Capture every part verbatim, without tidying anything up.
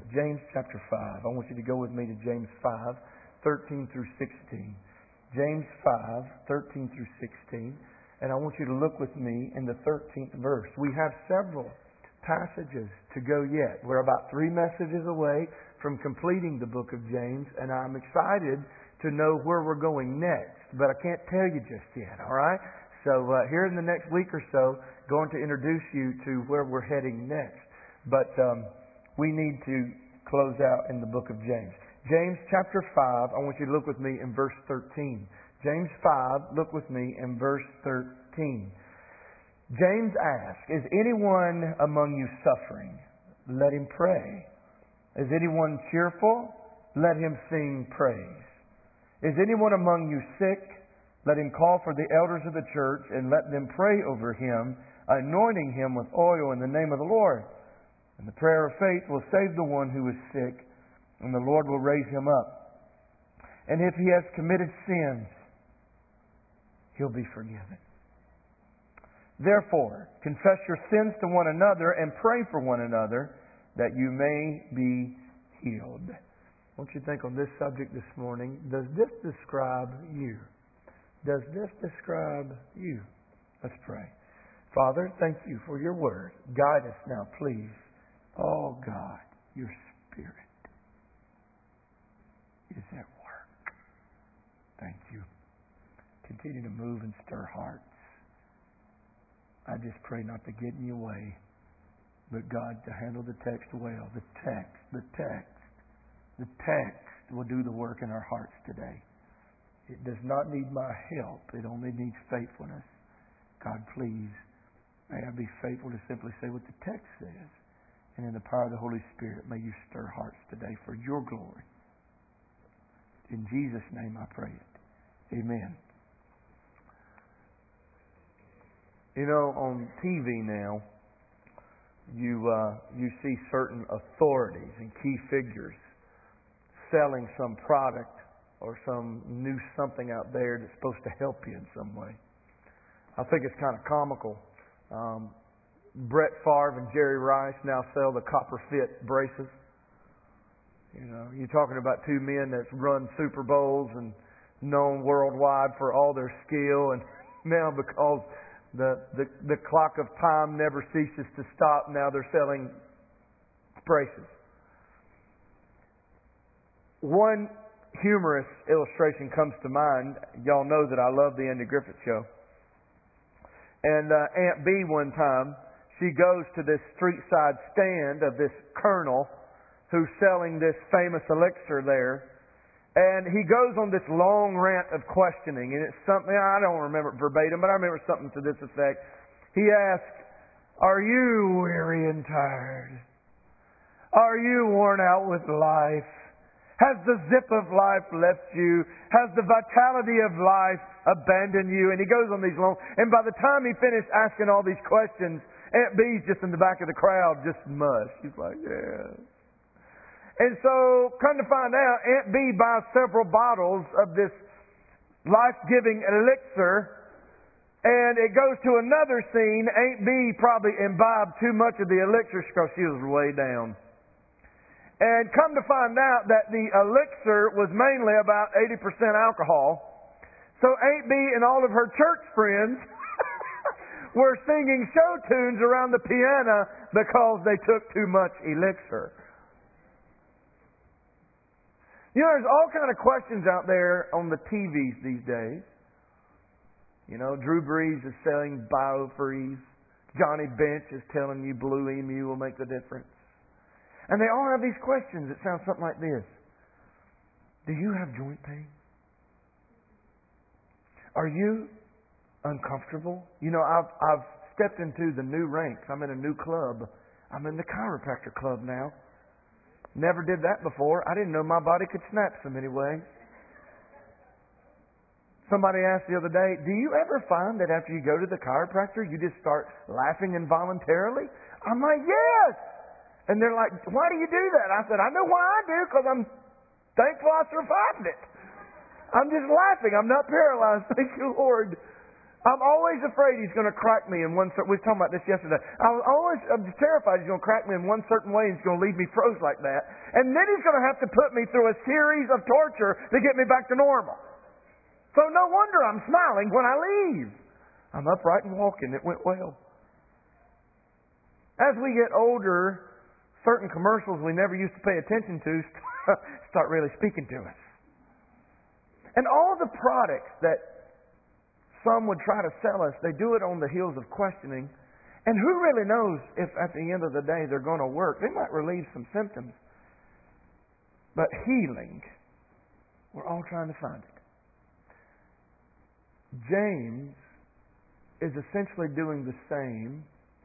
James chapter five. I want you to go with me to James five, thirteen through sixteen. James five, thirteen through sixteen. And I want you to look with me in the thirteenth verse. We have several passages to go yet. We're about three messages away from completing the book of James, and I'm excited to know where we're going next. But I can't tell you just yet, all right? So uh, here in the next week or so, going to introduce you to where we're heading next. But um, we need to close out in the book of James. James chapter five, I want you to look with me in verse thirteen. James five, look with me in verse thirteen. James asks, is anyone among you suffering? Let him pray. Is anyone cheerful? Let him sing praise. Is anyone among you sick? Let him call for the elders of the church and let them pray over him, anointing him with oil in the name of the Lord. And the prayer of faith will save the one who is sick, and the Lord will raise him up. And if he has committed sins, he'll be forgiven. Therefore, confess your sins to one another and pray for one another that you may be healed. I want you to think on this subject this morning. Does this describe you? Does this describe you? Let's pray. Father, thank you for your word. Guide us now, please. Oh God, your Spirit is at work. Thank you. Continue to move and stir hearts. I just pray not to get in your way, but God, to handle the text well. The text, the text, the text will do the work in our hearts today. It does not need my help. It only needs faithfulness. God, please, may I be faithful to simply say what the text says. And in the power of the Holy Spirit, may you stir hearts today for your glory. In Jesus' name I pray it. Amen. You know, on T V now, you uh, you see certain authorities and key figures selling some product or some new something out there that's supposed to help you in some way. I think it's kind of comical. Um, Brett Favre and Jerry Rice now sell the Copper Fit braces. You know, you're talking about two men that's run Super Bowls and known worldwide for all their skill, and now because the, the the clock of time never ceases to stop, now they're selling braces. One humorous illustration comes to mind. Y'all know that I love the Andy Griffith Show. And uh, Aunt B one time, she goes to this street side stand of this colonel who's selling this famous elixir there. And he goes on this long rant of questioning. And it's something, I don't remember it verbatim, but I remember something to this effect. He asked, "Are you weary and tired? Are you worn out with life? Has the zip of life left you? Has the vitality of life abandoned you?" And he goes on these long... And by the time he finished asking all these questions, Aunt B's just in the back of the crowd, just mush. She's like, yeah. And so, come to find out, Aunt B buys several bottles of this life-giving elixir, and it goes to another scene. Aunt B probably imbibed too much of the elixir because she was way down. And come to find out that the elixir was mainly about eighty percent alcohol. So Aunt B and all of her church friends were singing show tunes around the piano because they took too much elixir. You know, there's all kind of questions out there on the T Vs these days. You know, Drew Brees is selling BioFreeze. Johnny Bench is telling you Blue Emu will make the difference. And they all have these questions that sound something like this. Do you have joint pain? Are you uncomfortable? You know, I've I've stepped into the new ranks. I'm in a new club. I'm in the chiropractor club now. Never did that before. I didn't know my body could snap so many ways. Somebody asked the other day, do you ever find that after you go to the chiropractor, you just start laughing involuntarily? I'm like, yes! And they're like, why do you do that? I said, I know why I do, because I'm thankful I survived it. I'm just laughing. I'm not paralyzed. Thank you, Lord. I'm always afraid He's going to crack me in one certain... We were talking about this yesterday. I'm always I'm terrified He's going to crack me in one certain way and He's going to leave me froze like that. And then He's going to have to put me through a series of torture to get me back to normal. So no wonder I'm smiling when I leave. I'm upright and walking. It went well. As we get older, certain commercials we never used to pay attention to start really speaking to us. And all the products that some would try to sell us, they do it on the heels of questioning. And who really knows if at the end of the day they're going to work? They might relieve some symptoms. But healing, we're all trying to find it. James is essentially doing the same,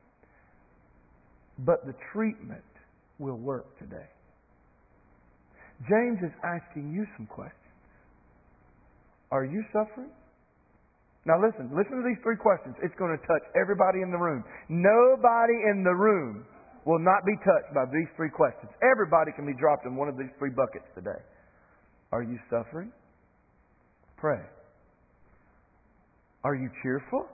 but the treatment will work today. James is asking you some questions. Are you suffering? Now listen, listen to these three questions. It's going to touch everybody in the room. Nobody in the room will not be touched by these three questions. Everybody can be dropped in one of these three buckets today. Are you suffering? Pray. Are you cheerful?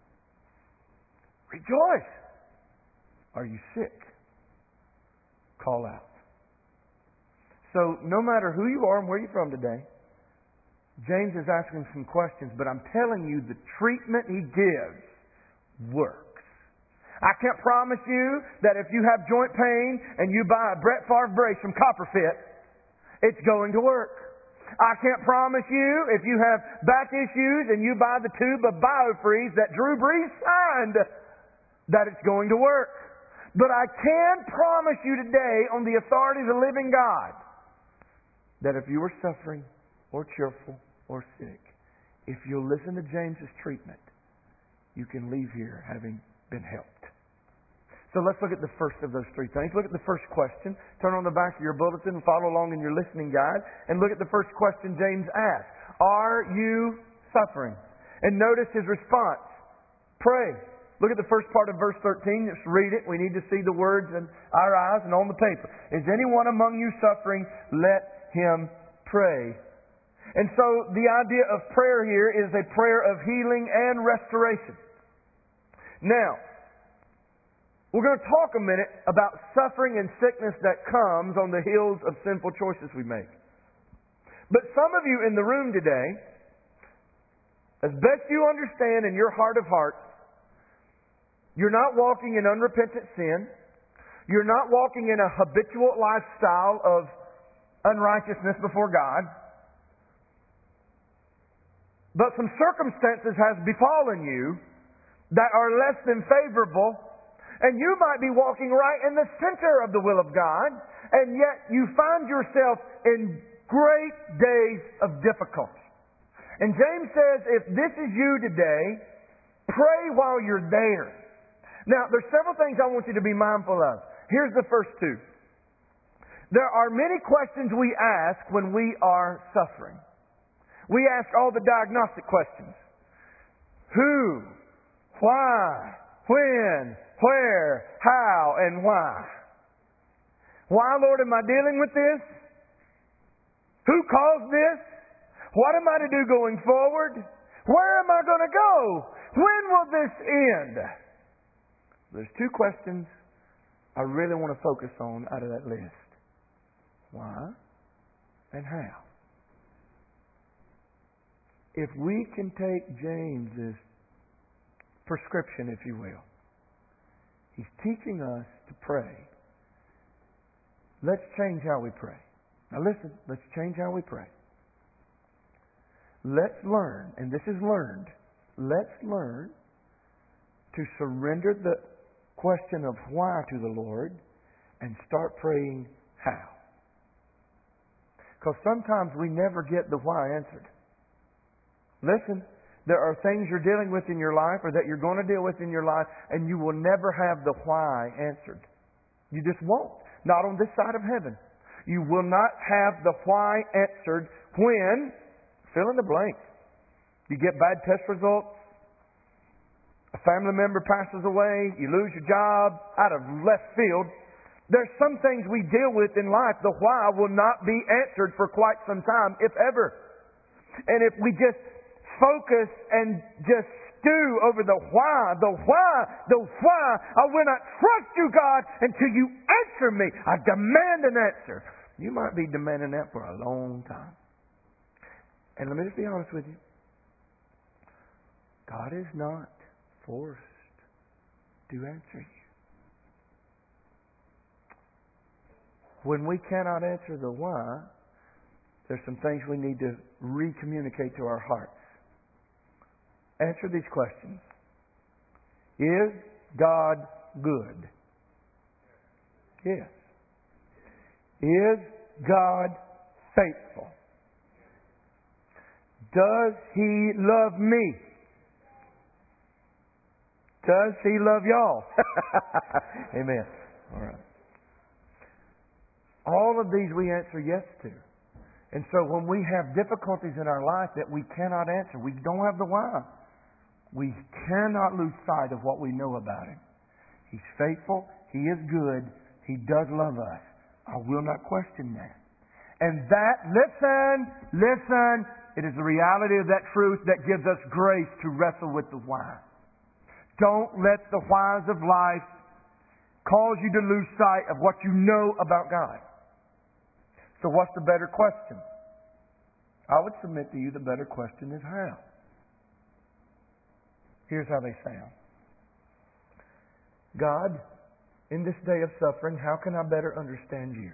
Rejoice. Are you sick? Call out. So no matter who you are and where you're from today, James is asking some questions, but I'm telling you the treatment he gives works. I can't promise you that if you have joint pain and you buy a Brett Favre brace from Copperfit, it's going to work. I can't promise you if you have back issues and you buy the tube of Biofreeze that Drew Brees signed, that it's going to work. But I can promise you today on the authority of the living God that if you are suffering or cheerful or sick, if you'll listen to James's treatment, you can leave here having been helped. So let's look at the first of those three things. Look at the first question. Turn on the back of your bulletin and follow along in your listening guide. And look at the first question James asked. Are you suffering? And notice his response. Pray. Look at the first part of verse thirteen. Just read it. We need to see the words in our eyes and on the paper. Is anyone among you suffering? Let him pray. And so the idea of prayer here is a prayer of healing and restoration. Now, we're going to talk a minute about suffering and sickness that comes on the heels of sinful choices we make. But some of you in the room today, as best you understand in your heart of hearts, you're not walking in unrepentant sin. You're not walking in a habitual lifestyle of unrighteousness before God. But some circumstances has befallen you that are less than favorable, and you might be walking right in the center of the will of God, and yet you find yourself in great days of difficulty. And James says, if this is you today, pray while you're there. Now, there's several things I want you to be mindful of. Here's the first two. There are many questions we ask when we are suffering. We ask all the diagnostic questions. Who? Why? When? Where? How? And why? Why, Lord, am I dealing with this? Who caused this? What am I to do going forward? Where am I going to go? When will this end? There's two questions I really want to focus on out of that list. Why and how? If we can take James's prescription, if you will, he's teaching us to pray. Let's change how we pray. Now listen, let's change how we pray. Let's learn, and this is learned, let's learn to surrender the question of why to the Lord and start praying how. Because sometimes we never get the why answered. Listen, there are things you're dealing with in your life or that you're going to deal with in your life, and you will never have the why answered. You just won't. Not on this side of heaven. You will not have the why answered when, fill in the blank, you get bad test results, a family member passes away, you lose your job out of left field. There's some things we deal with in life, the why will not be answered for quite some time, if ever. And if we just focus and just stew over the why, the why, the why. I will not trust you, God, until you answer me. I demand an answer. You might be demanding that for a long time. And let me just be honest with you. God is not forced to answer you. When we cannot answer the why, there's some things we need to re-communicate to our hearts. Answer these questions. Is God good? Yes. Is God faithful? Does He love me? Does He love y'all? Amen. All right. All of these we answer yes to. And so when we have difficulties in our life that we cannot answer, we don't have the why. We cannot lose sight of what we know about Him. He's faithful. He is good. He does love us. I will not question that. And that, listen, listen, it is the reality of that truth that gives us grace to wrestle with the why. Don't let the whys of life cause you to lose sight of what you know about God. So what's the better question? I would submit to you the better question is how. Here's how they sound. God, in this day of suffering, how can I better understand you?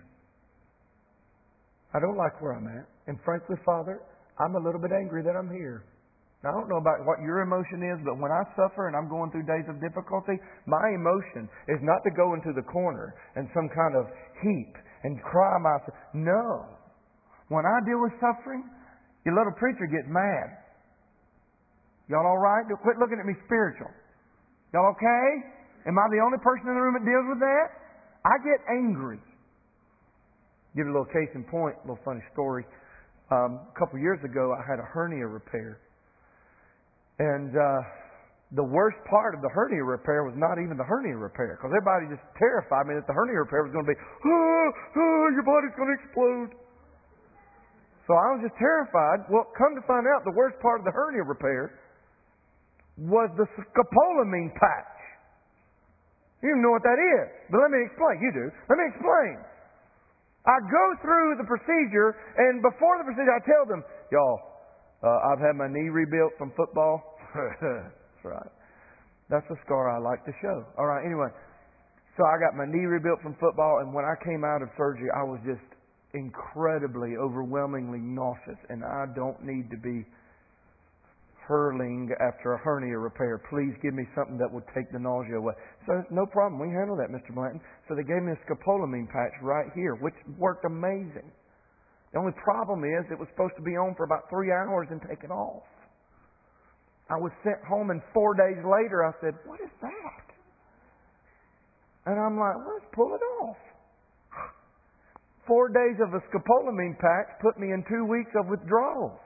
I don't like where I'm at. And frankly, Father, I'm a little bit angry that I'm here. Now, I don't know about what your emotion is, but when I suffer and I'm going through days of difficulty, my emotion is not to go into the corner and some kind of heap and cry myself. No. When I deal with suffering, your little preacher gets mad. Y'all all right? Quit looking at me spiritual. Y'all okay? Am I the only person in the room that deals with that? I get angry. Give you a little case in point, a little funny story. Um, a couple years ago, I had a hernia repair. And uh, the worst part of the hernia repair was not even the hernia repair, because everybody just terrified me that the hernia repair was going to be, oh, oh, your body's going to explode. So I was just terrified. Well, come to find out, the worst part of the hernia repair was the scopolamine patch. You don't even know what that is, but let me explain. You do. Let me explain. I go through the procedure, and before the procedure, I tell them, y'all, uh, I've had my knee rebuilt from football. That's right. That's a scar I like to show. All right, anyway. So I got my knee rebuilt from football, and when I came out of surgery, I was just incredibly, overwhelmingly nauseous, and I don't need to be hurling after a hernia repair. Please give me something that would take the nausea away. So, no problem. We handle that, Mister Blanton. So they gave me a scopolamine patch right here, which worked amazing. The only problem is it was supposed to be on for about three hours and taken off. I was sent home, and four days later I said, what is that? And I'm like, well, let's pull it off. Four days of a scopolamine patch put me in two weeks of withdrawals.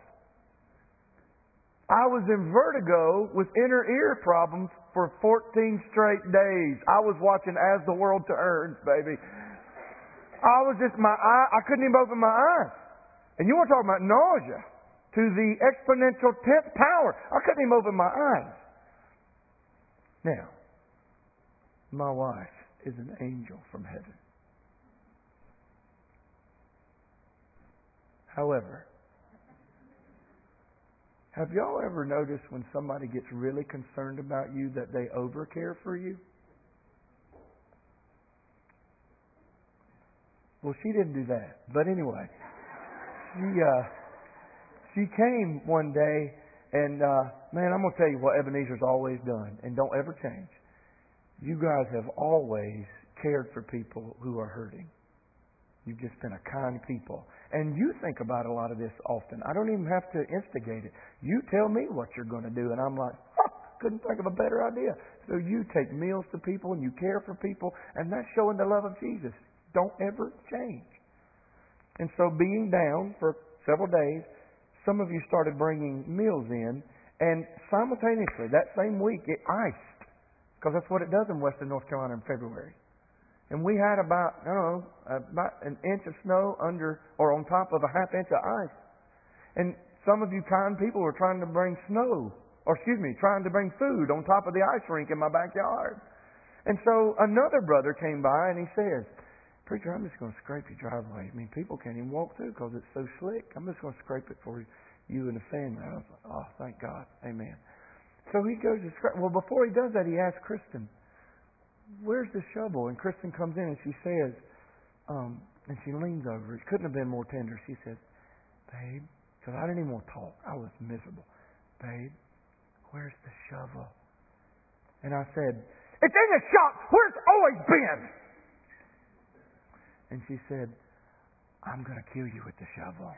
I was in vertigo with inner ear problems for fourteen straight days. I was watching As the World Turns, baby. I was just, my eye, I couldn't even open my eyes. And you want to talk about nausea to the exponential tenth power. I couldn't even open my eyes. Now, my wife is an angel from heaven. However, have y'all ever noticed when somebody gets really concerned about you that they overcare for you? Well, she didn't do that. But anyway, she uh, she came one day, and uh, man, I'm going to tell you what Ebenezer's always done, and don't ever change. You guys have always cared for people who are hurting. You've just been a kind people. And you think about a lot of this often. I don't even have to instigate it. You tell me what you're going to do, and I'm like, huh, couldn't think of a better idea. So you take meals to people, and you care for people, and that's showing the love of Jesus. Don't ever change. And so being down for several days, some of you started bringing meals in, and simultaneously, that same week, it iced. Because that's what it does in Western North Carolina in February. And we had about, I don't know, about an inch of snow under or on top of a half inch of ice. And some of you kind people were trying to bring snow or excuse me, trying to bring food on top of the ice rink in my backyard. And so another brother came by and he says, "Preacher, I'm just going to scrape your driveway. I mean, people can't even walk through because it's so slick. I'm just going to scrape it for you and the family." I was like, "Oh, thank God. Amen." So he goes to scrape. Well, before he does that, he asks Kristen, "Where's the shovel?" And Kristen comes in and she says, um, and she leans over. It couldn't have been more tender. She says, "Babe," because I didn't even want to talk. I was miserable. "Babe, where's the shovel?" And I said, "It's in the shop where it's always been." And she said, "I'm going to kill you with the shovel."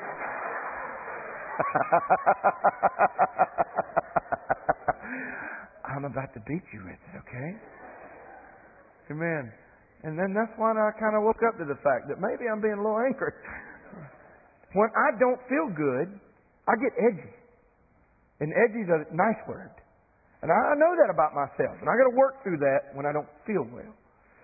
"I'm about to beat you with it, okay?" Amen. And then that's when I kind of woke up to the fact that maybe I'm being a little angry. When I don't feel good, I get edgy. And edgy's a nice word. And I know that about myself. And I got to work through that when I don't feel well.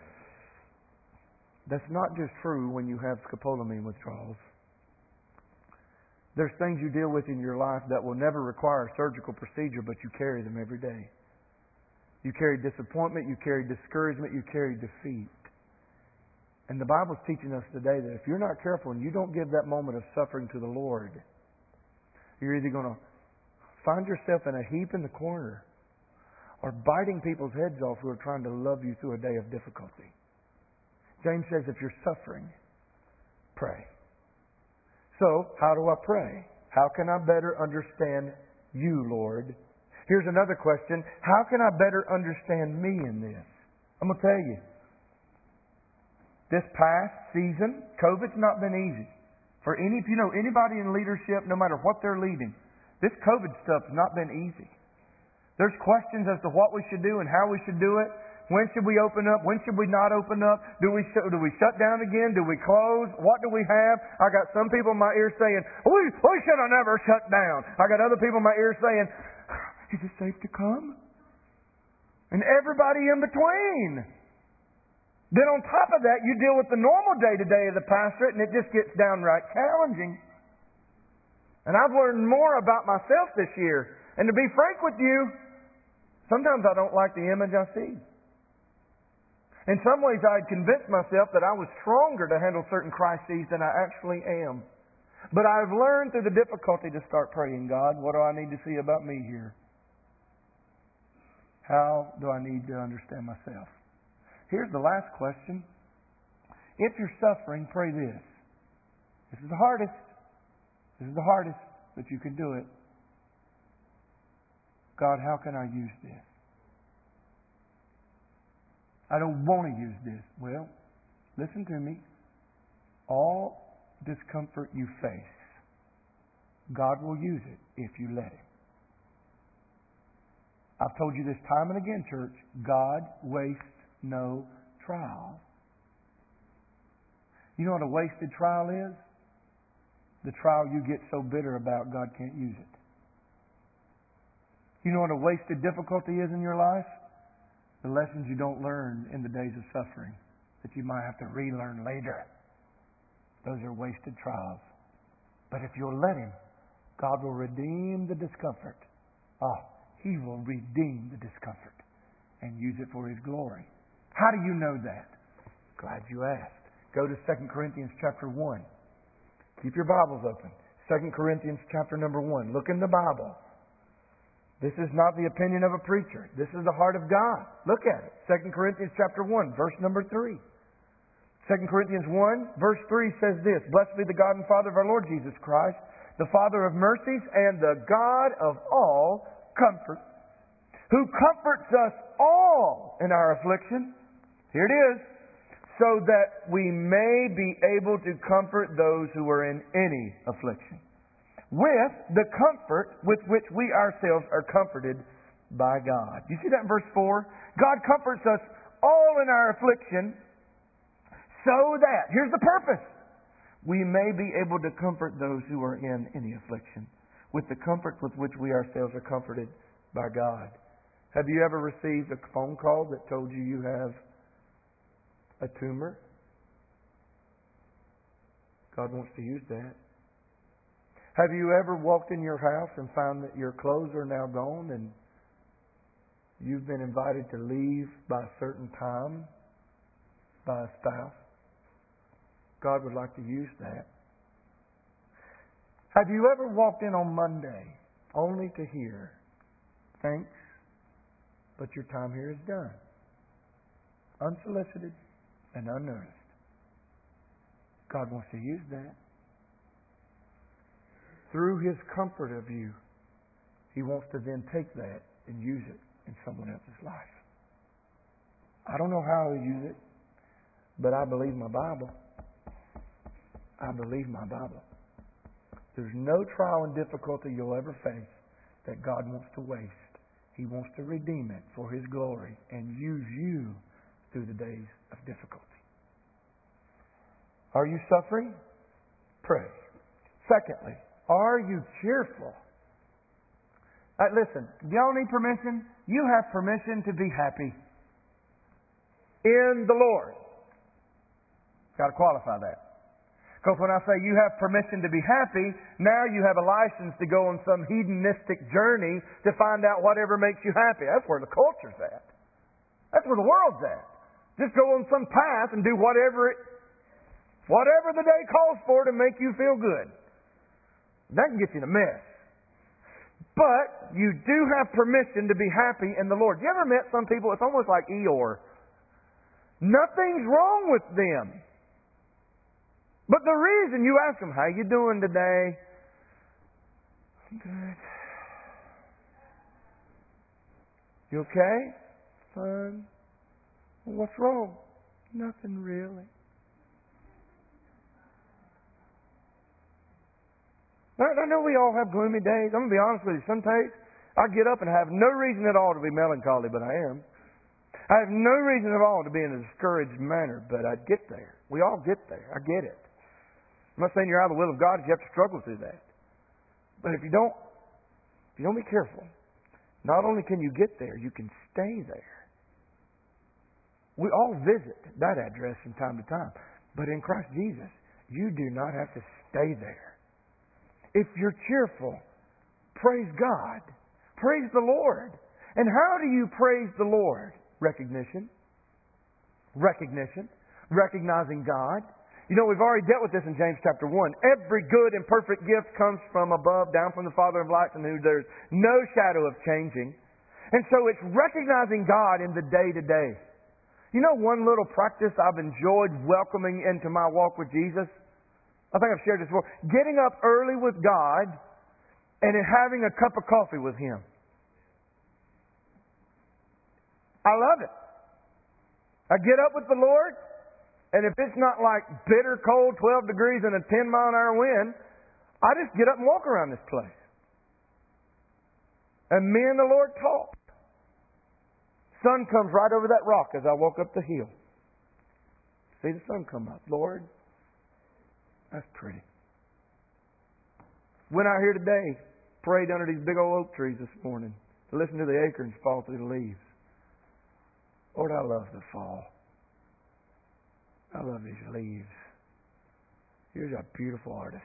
That's not just true when you have scopolamine withdrawals. There's things you deal with in your life that will never require a surgical procedure, but you carry them every day. You carry disappointment, you carry discouragement, you carry defeat. And the Bible's teaching us today that if you're not careful and you don't give that moment of suffering to the Lord, you're either going to find yourself in a heap in the corner or biting people's heads off who are trying to love you through a day of difficulty. James says if you're suffering, pray. So, how do I pray? How can I better understand you, Lord? Here's another question. How can I better understand me in this? I'm going to tell you. This past season, COVID's not been easy. For any, if you know anybody in leadership, no matter what they're leading, this COVID stuff's not been easy. There's questions as to what we should do and how we should do it. When should we open up? When should we not open up? Do we sh- do we shut down again? Do we close? What do we have? I got some people in my ear saying, we, we should have never shut down. I got other people in my ear saying, is it safe to come? And everybody in between. Then on top of that, you deal with the normal day-to-day of the pastorate, and it just gets downright challenging. And I've learned more about myself this year. And to be frank with you, sometimes I don't like the image I see. In some ways, I had convinced myself that I was stronger to handle certain crises than I actually am. But I've learned through the difficulty to start praying, God, what do I need to see about me here? How do I need to understand myself? Here's the last question. If you're suffering, pray this. This is the hardest. This is the hardest, but you can do it. God, how can I use this? I don't want to use this. Well, listen to me. All discomfort you face, God will use it if you let Him. I've told you this time and again, church. God wastes no trial. You know what a wasted trial is? The trial you get so bitter about God can't use it. You know what a wasted difficulty is in your life? The lessons you don't learn in the days of suffering that you might have to relearn later. Those are wasted trials. But if you'll let Him, God will redeem the discomfort. Oh, He will redeem the discomfort and use it for His glory. How do you know that? Glad you asked. Go to Second Corinthians chapter one. Keep your Bibles open. Second Corinthians chapter number one. Look in the Bible. This is not the opinion of a preacher. This is the heart of God. Look at it. Second Corinthians chapter one, verse number three. Second Corinthians one, verse three says this, Blessed be the God and Father of our Lord Jesus Christ, the Father of mercies and the God of all comfort, who comforts us all in our affliction. Here it is. So that we may be able to comfort those who are in any affliction, with the comfort with which we ourselves are comforted by God. You see that in verse four? God comforts us all in our affliction so that, here's the purpose, we may be able to comfort those who are in any affliction with the comfort with which we ourselves are comforted by God. Have you ever received a phone call that told you you have a tumor? God wants to use that. Have you ever walked in your house and found that your clothes are now gone and you've been invited to leave by a certain time by a spouse? God would like to use that. Have you ever walked in on Monday only to hear, thanks, but your time here is done? Unsolicited and unearnest. God wants to use that. Through His comfort of you, He wants to then take that and use it in someone else's life. I don't know how He'll use it, but I believe my Bible. I believe my Bible. There's no trial and difficulty you'll ever face that God wants to waste. He wants to redeem it for His glory and use you through the days of difficulty. Are you suffering? Pray. Secondly, are you cheerful? Uh, listen, do y'all need permission? You have permission to be happy in the Lord. Got to qualify that. Because when I say you have permission to be happy, now you have a license to go on some hedonistic journey to find out whatever makes you happy. That's where the culture's at. That's where the world's at. Just go on some path and do whatever it, whatever the day calls for to make you feel good. That can get you in a mess. But you do have permission to be happy in the Lord. You ever met some people, it's almost like Eeyore. Nothing's wrong with them. But the reason you ask them, how you doing today? Good. You okay? Fine. Well, what's wrong? Nothing really. I know we all have gloomy days. I'm going to be honest with you. Some days I get up and have no reason at all to be melancholy, but I am. I have no reason at all to be in a discouraged manner, but I get there. We all get there. I get it. I'm not saying you're out of the will of God if you have to struggle through that. But if you don't, if you don't be careful, not only can you get there, you can stay there. We all visit that address from time to time. But in Christ Jesus, you do not have to stay there. If you're cheerful, praise God. Praise the Lord. And how do you praise the Lord? Recognition. Recognition. Recognizing God. You know, we've already dealt with this in James chapter one. Every good and perfect gift comes from above, down from the Father of lights, in whom there's no shadow of changing. And so it's recognizing God in the day-to-day. You know one little practice I've enjoyed welcoming into my walk with Jesus? I think I've shared this before. Getting up early with God and then having a cup of coffee with Him. I love it. I get up with the Lord, and if it's not like bitter cold, twelve degrees and a ten mile an hour wind, I just get up and walk around this place. And me and the Lord talk. Sun comes right over that rock as I walk up the hill. See the sun come up. Lord, that's pretty. Went out here today, prayed under these big old oak trees this morning to listen to the acorns fall through the leaves. Lord, I love the fall. I love these leaves. You're a beautiful artist.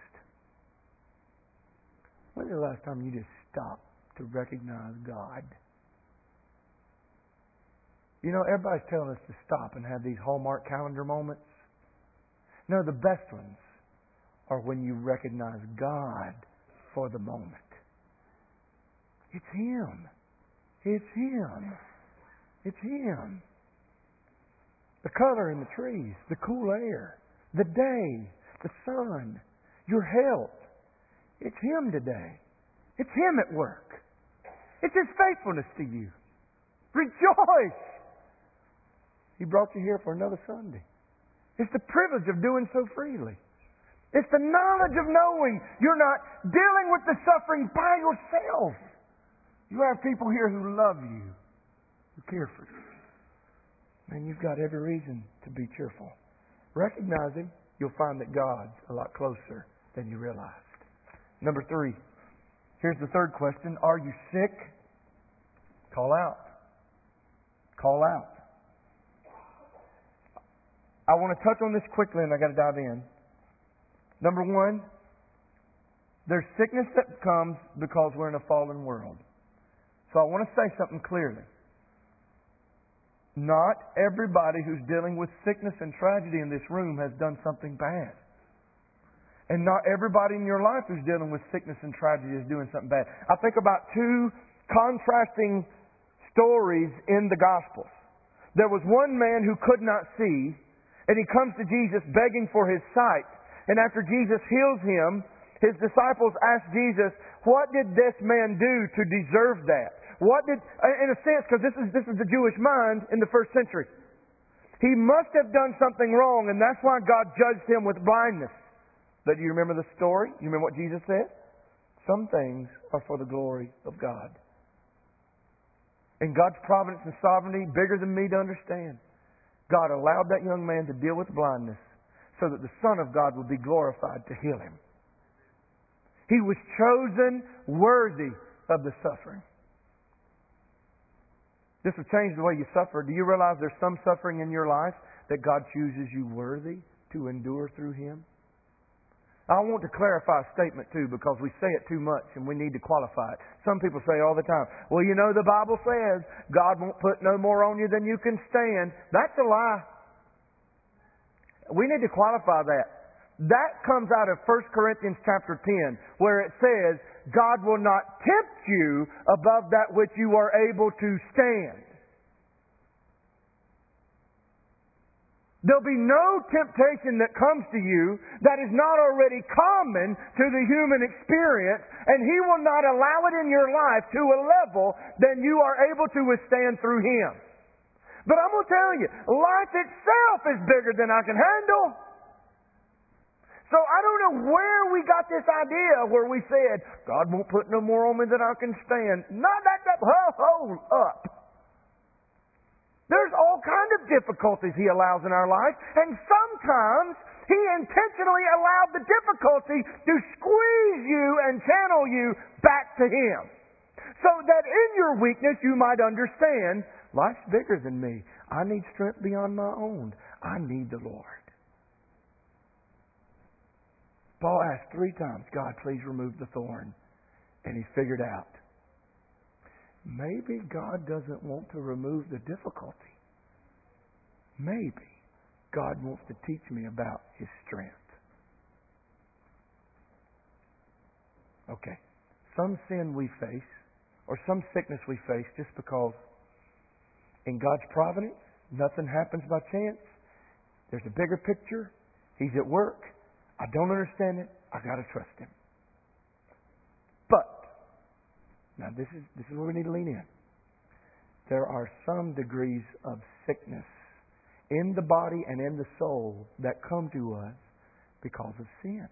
When's the last time you just stopped to recognize God? You know, everybody's telling us to stop and have these Hallmark calendar moments. No, the best ones are when you recognize God for the moment. It's Him. It's Him. It's Him. The color in the trees, the cool air, the day, the sun, your health. It's Him today. It's Him at work. It's His faithfulness to you. Rejoice! He brought you here for another Sunday. It's the privilege of doing so freely. It's the knowledge of knowing you're not dealing with the suffering by yourself. You have people here who love you, who care for you. And you've got every reason to be cheerful. Recognize Him, you'll find that God's a lot closer than you realized. Number three. Here's the third question. Are you sick? Call out. Call out. I want to touch on this quickly and I got to dive in. Number one, There's sickness that comes because we're in a fallen world. So I want to say something clearly. Not everybody who's dealing with sickness and tragedy in this room has done something bad. And not everybody in your life who's dealing with sickness and tragedy is doing something bad. I think about two contrasting stories in the Gospels. There was one man who could not see, and he comes to Jesus begging for his sight. And after Jesus heals him, his disciples ask Jesus, what did this man do to deserve that? What did, in a sense, because this is, this is the Jewish mind in the first century. He must have done something wrong, and that's why God judged him with blindness. But do you remember the story? You remember what Jesus said? Some things are for the glory of God. In God's providence and sovereignty, bigger than me to understand, God allowed that young man to deal with blindness so that the Son of God would be glorified to heal him. He was chosen worthy of the suffering. This will change the way you suffer. Do you realize there's some suffering in your life that God chooses you worthy to endure through Him? I want to clarify a statement too, because we say it too much and we need to qualify it. Some people say all the time, well, you know, the Bible says God won't put no more on you than you can stand. That's a lie. We need to qualify that. That comes out of First Corinthians chapter ten, where it says, God will not tempt you above that which you are able to stand. There'll be no temptation that comes to you that is not already common to the human experience, and He will not allow it in your life to a level that you are able to withstand through Him. But I'm going to tell you, life itself is bigger than I can handle. So I don't know where we got this idea where we said, God won't put no more on me than I can stand. Not that, that, hold up. There's all kind of difficulties He allows in our life, and sometimes He intentionally allowed the difficulty to squeeze you and channel you back to Him. So that in your weakness you might understand, life's bigger than me. I need strength beyond my own. I need the Lord. Paul asked three times, God, please remove the thorn. And he figured out, maybe God doesn't want to remove the difficulty. Maybe God wants to teach me about His strength. Okay. Some sin we face, or some sickness we face just because in God's providence, nothing happens by chance. There's a bigger picture. He's at work. I don't understand it. I got to trust Him. But, now this is, this is where we need to lean in. There are some degrees of sickness in the body and in the soul that come to us because of sin.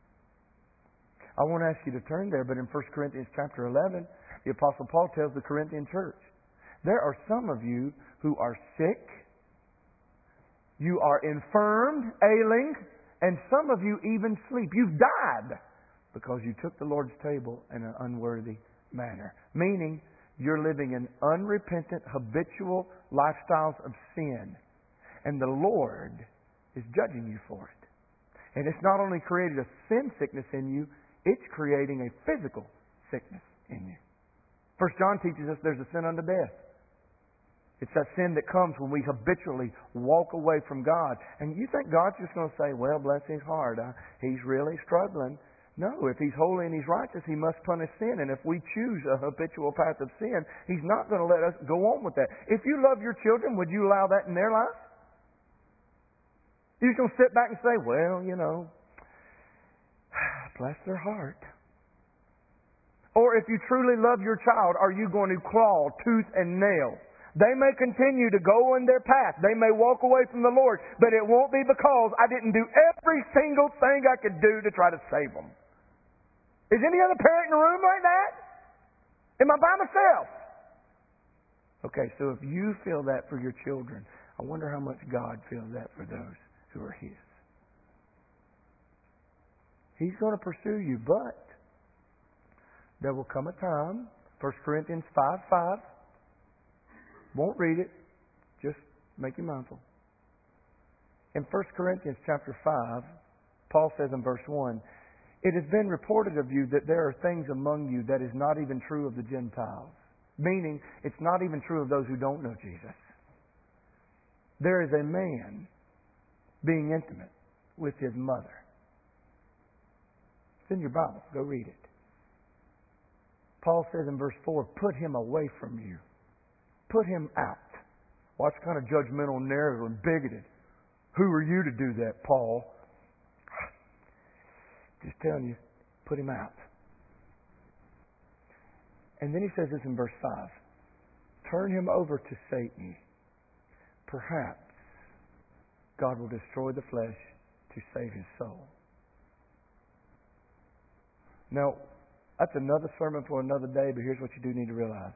I won't ask you to turn there, but in First Corinthians chapter eleven, the Apostle Paul tells the Corinthian church, there are some of you who are sick, you are infirmed, ailing, and some of you even sleep. You've died because you took the Lord's table in an unworthy manner. Meaning, you're living in unrepentant, habitual lifestyles of sin. And the Lord is judging you for it. And it's not only created a sin sickness in you, it's creating a physical sickness in you. First John teaches us there's a sin unto death. It's that sin that comes when we habitually walk away from God. And you think God's just going to say, well, bless his heart, uh, he's really struggling. No, if He's holy and He's righteous, He must punish sin. And if we choose a habitual path of sin, He's not going to let us go on with that. If you love your children, would you allow that in their life? You're just going to sit back and say, well, you know, bless their heart. Or if you truly love your child, are you going to claw tooth and nail? They may continue to go in their path. They may walk away from the Lord, but it won't be because I didn't do every single thing I could do to try to save them. Is any other parent in the room like that? Am I by myself? Okay, so if you feel that for your children, I wonder how much God feels that for those who are His. He's going to pursue you, but there will come a time, First Corinthians five five, won't read it, just make you mindful. In First Corinthians chapter five, Paul says in verse one, It has been reported of you that there are things among you that is not even true of the Gentiles. Meaning, it's not even true of those who don't know Jesus. There is a man being intimate with his mother. It's in your Bible. Go read it. Paul says in verse four, put him away from you. Put him out. Watch kind of judgmental narrative and bigoted. Who are you to do that, Paul? Just telling you, put him out. And then he says this in verse five. Turn him over to Satan. Perhaps God will destroy the flesh to save his soul. Now, that's another sermon for another day, but here's what you do need to realize.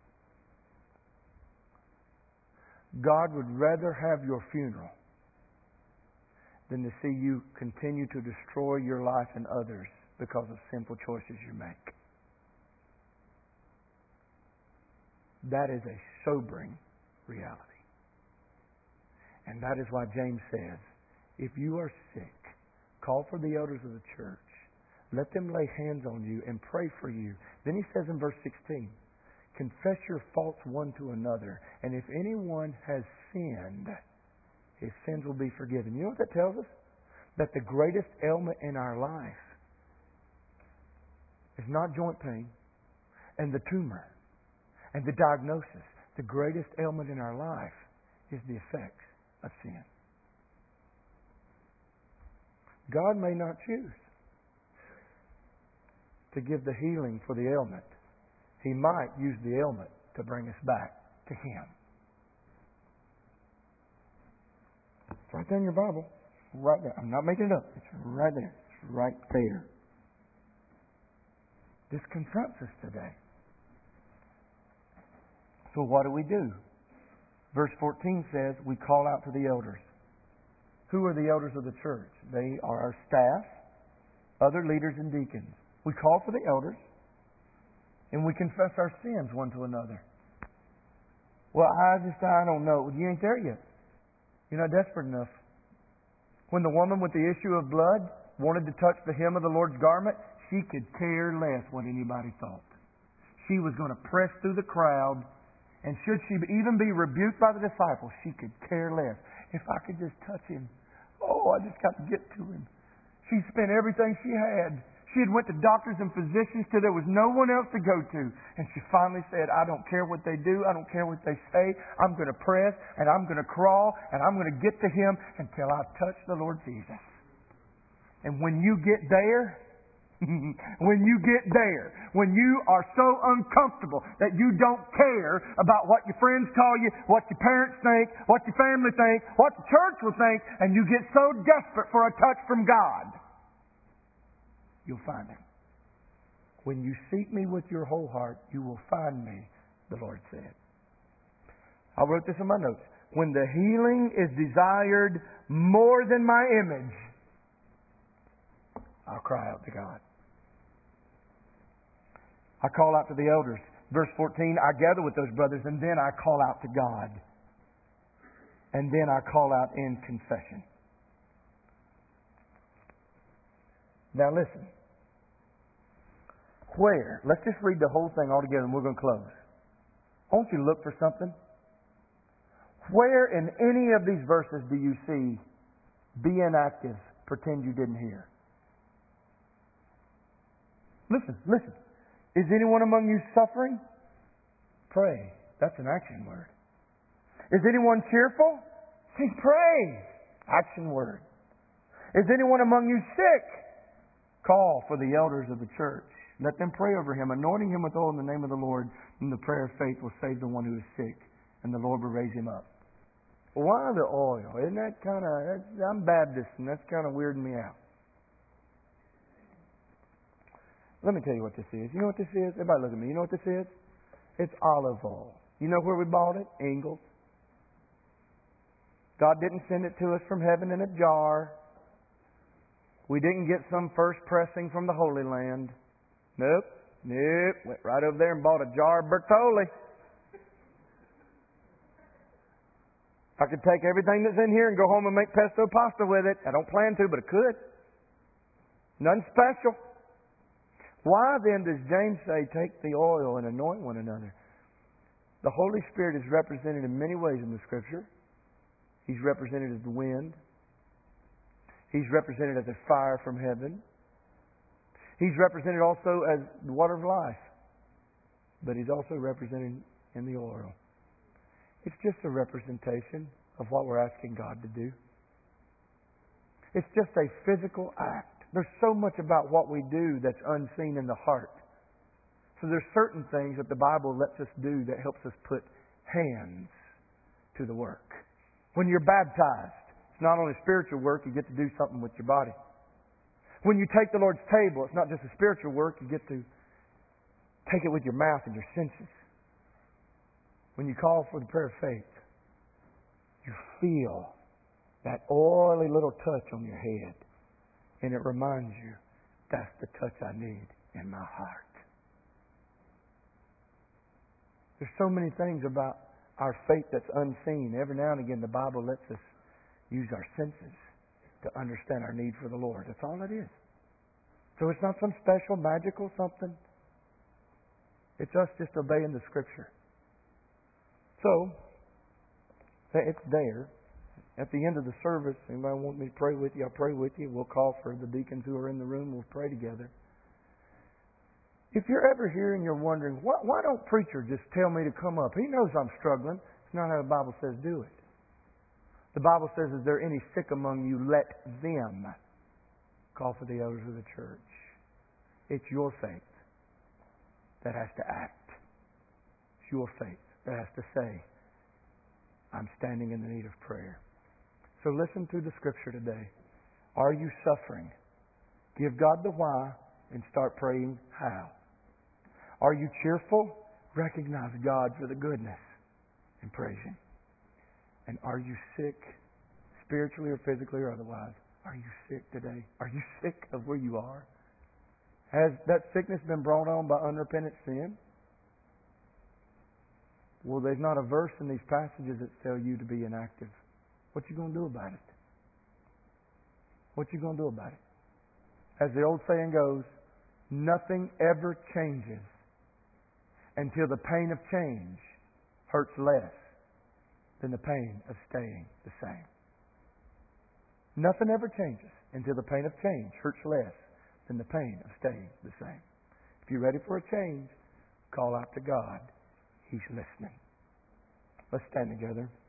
God would rather have your funeral than to see you continue to destroy your life and others because of sinful choices you make. That is a sobering reality. And that is why James says, if you are sick, call for the elders of the church. Let them lay hands on you and pray for you. Then he says in verse sixteen, confess your faults one to another. And if anyone has sinned, his sins will be forgiven. You know what that tells us? That the greatest ailment in our life is not joint pain and the tumor and the diagnosis. The greatest ailment in our life is the effects of sin. God may not choose to give the healing for the ailment. He might use the ailment to bring us back to Him. It's right there in your Bible. Right there. I'm not making it up. It's right there. It's right there. This confronts us today. So what do we do? Verse fourteen says, we call out to the elders. Who are the elders of the church? They are our staff, other leaders and deacons. We call for the elders, and we confess our sins one to another. Well, I just, I don't know. You ain't there yet. You're not desperate enough. When the woman with the issue of blood wanted to touch the hem of the Lord's garment, she could care less what anybody thought. She was going to press through the crowd, and should she even be rebuked by the disciples, she could care less. If I could just touch Him. Oh, I just got to get to Him. She spent everything she had. She had went to doctors and physicians till there was no one else to go to. And she finally said, I don't care what they do. I don't care what they say. I'm going to press and I'm going to crawl and I'm going to get to Him until I touch the Lord Jesus. And when you get there, when you get there, when you are so uncomfortable that you don't care about what your friends call you, what your parents think, what your family think, what the church will think, and you get so desperate for a touch from God, you'll find Him. When you seek me with your whole heart, you will find me, the Lord said. I wrote this in my notes. When the healing is desired more than my image, I'll cry out to God. I call out to the elders. Verse fourteen, I gather with those brothers, and then I call out to God. And then I call out in confession. Now listen. Where? Let's just read the whole thing all together and we're going to close. I want you to look for something. Where in any of these verses do you see be inactive, pretend you didn't hear? Listen, listen. Is anyone among you suffering? Pray. That's an action word. Is anyone cheerful? Say pray. Action word. Is anyone among you sick? Call for the elders of the church. Let them pray over him, anointing him with oil in the name of the Lord, and the prayer of faith will save the one who is sick, and the Lord will raise him up. Why the oil? Isn't that kind of... I'm Baptist, and that's kind of weirding me out. Let me tell you what this is. You know what this is? Everybody look at me. You know what this is? It's olive oil. You know where we bought it? Ingles. God didn't send it to us from heaven in a jar. We didn't get some first pressing from the Holy Land. Nope. Nope. Went right over there and bought a jar of Bertolli. I could take everything that's in here and go home and make pesto pasta with it. I don't plan to, but I could. Nothing special. Why then does James say, take the oil and anoint one another? The Holy Spirit is represented in many ways in the Scripture. He's represented as the wind. He's represented as a fire from heaven. He's represented also as the water of life. But He's also represented in the oil. It's just a representation of what we're asking God to do. It's just a physical act. There's so much about what we do that's unseen in the heart. So there's certain things that the Bible lets us do that helps us put hands to the work. When you're baptized, it's not only spiritual work, you get to do something with your body. When you take the Lord's table, it's not just a spiritual work, you get to take it with your mouth and your senses. When you call for the prayer of faith, you feel that oily little touch on your head. And it reminds you, that's the touch I need in my heart. There's so many things about our faith that's unseen. Every now and again the Bible lets us use our senses to understand our need for the Lord. That's all it is. So it's not some special, magical something. It's us just obeying the Scripture. So, it's there. At the end of the service, anybody want me to pray with you? I'll pray with you. We'll call for the deacons who are in the room. We'll pray together. If you're ever here and you're wondering, why, why don't preacher just tell me to come up? He knows I'm struggling. It's not how the Bible says do it. The Bible says, is there any sick among you? Let them call for the elders of the church. It's your faith that has to act. It's your faith that has to say, I'm standing in the need of prayer. So listen to the Scripture today. Are you suffering? Give God the why and start praying how. Are you cheerful? Recognize God for the goodness and praise Him. And are you sick, spiritually or physically or otherwise? Are you sick today? Are you sick of where you are? Has that sickness been brought on by unrepentant sin? Well, there's not a verse in these passages that tell you to be inactive. What you going to do about it? What you going to do about it? As the old saying goes, nothing ever changes until the pain of change hurts less than the pain of staying the same. Nothing ever changes until the pain of change hurts less than the pain of staying the same. If you're ready for a change, call out to God. He's listening. Let's stand together.